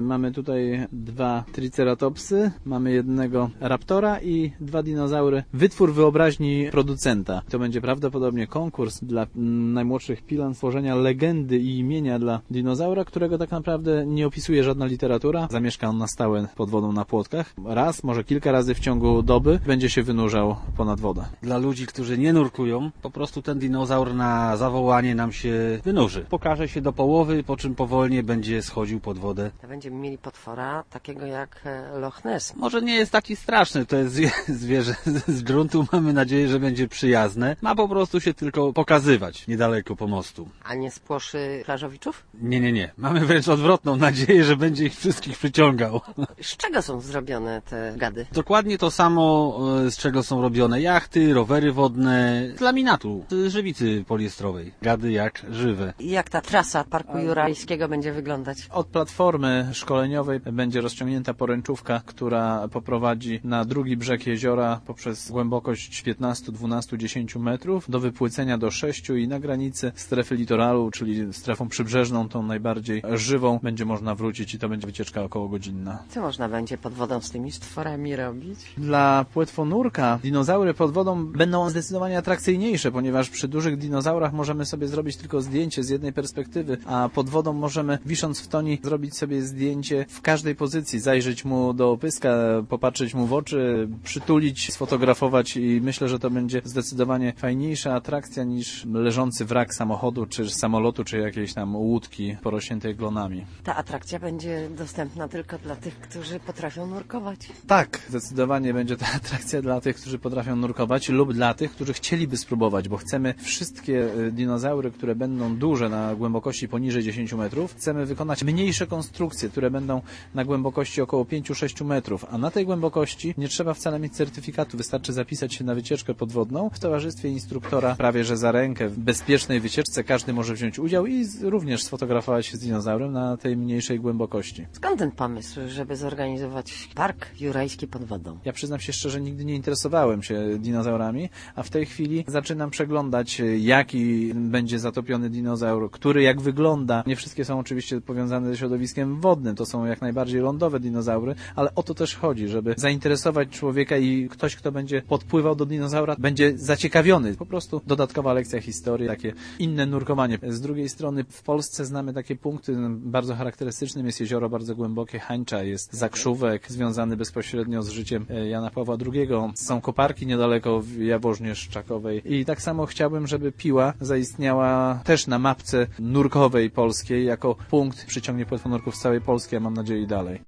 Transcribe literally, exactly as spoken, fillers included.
Mamy tutaj dwa triceratopsy, mamy jednego raptora i dwa dinozaury. Wytwór wyobraźni producenta. To będzie prawdopodobnie konkurs dla najmłodszych pilan stworzenia legendy i imienia dla dinozaura, którego tak naprawdę nie opisuje żadna literatura. Zamieszka on na stałe pod wodą na płotkach. Raz, może kilka razy w ciągu doby będzie się wynurzał ponad wodę. Dla ludzi, którzy nie nurkują, po prostu ten dinozaur na zawołanie nam się wynurzy. Pokaże się do połowy, po czym powolnie będzie schodził pod wodę. To będziemy mieli potwora takiego jak Loch Ness. Może nie jest taki straszny, to jest zwierzę z gruntu. Mamy nadzieję, że będzie przyjazne. Ma po prostu się tylko pokazywać niedaleko pomostu. A nie spłoszy plażowiczów? Nie, nie, nie. Mamy wręcz odwrotną nadzieję, że będzie ich wszystkich przyciągał. Z czego są zrobione te gady? Dokładnie to samo, z czego są robione jachty, rowery wodne, z laminatu, z żywicy poliestrowej. Gady jak żywe. I jak ta trasa Parku Jurajskiego będzie wyglądać? Od platformy szkoleniowej będzie rozciągnięta poręczówka, która poprowadzi na drugi brzeg jeziora poprzez głębokość piętnaście, dwanaście, dziesięć metrów do wypłycenia do sześciu i na granicy strefy litoralu, czyli strefą przybrzeżną, tą najbardziej żywą, będzie można wrócić i to będzie wycieczka około godzinna. Co można będzie pod wodą z tymi stworami robić? Dla płetwonurka dinozaury pod wodą będą zdecydowanie atrakcyjniejsze, ponieważ przy dużych dinozaurach możemy sobie zrobić tylko zdjęcie z jednej perspektywy, a pod wodą możemy, wisząc w toni, zrobić sobie zdjęcie w każdej pozycji, zajrzeć mu do pyska, popatrzeć mu w oczy, przytulić, sfotografować i myślę, że to będzie zdecydowanie fajniejsza atrakcja niż leżący wrak samochodu, czy samolotu, czy jakiejś tam łódki porośniętej glonami. Ta atrakcja będzie dostępna tylko dla tych, którzy potrafią nurkować. Tak, zdecydowanie będzie to atrakcja dla tych, którzy potrafią nurkować lub dla tych, którzy chcieliby spróbować, bo chcemy wszystkie dinozaury, które będą duże na głębokości poniżej dziesięciu metrów, chcemy wykonać mniejsze konstrukcje, które będą na głębokości około pięciu do sześciu metrów, a na tej głębokości nie trzeba wcale mieć certyfikatu, wystarczy zapisać się na wycieczkę podwodną w towarzystwie instruktora, prawie że za rękę. W bezpiecznej wycieczce każdy może wziąć udział i również sfotografować się z dinozaurem na tej mniejszej głębokości. Skąd ten pomysł, żeby zorganizować Park Jurajski pod wodą? Ja przyznam się szczerze, nigdy nie interesowałem się dinozaurami, a w tej chwili zaczynam przeglądać, jaki będzie zatopiony dinozaur, który jak wygląda. Nie wszystkie są oczywiście powiązane ze środowiskiem wodnym, to są jak najbardziej lądowe dinozaury, ale o to też chodzi, żeby zainteresować człowieka i ktoś, kto będzie podpływał do dinozaura, będzie zaciekawiony. Po prostu dodatkowa lekcja historii, takie inne nurkowanie. Z drugiej strony w Polsce znamy takie punkty, bardzo charakterystycznym jest jezioro bardzo głębokie Hańcza, jest Zakrzówek związany bezpośrednio z życiem Jana Pawła drugiego. Są koparki niedaleko w Jaworznie Szczakowej i tak samo chciałbym, żeby Piła zaistniała też na mapce nurkowej polskiej jako punkt, przyciągnie płetwonurków z całej Polski, a mam nadzieję i dalej.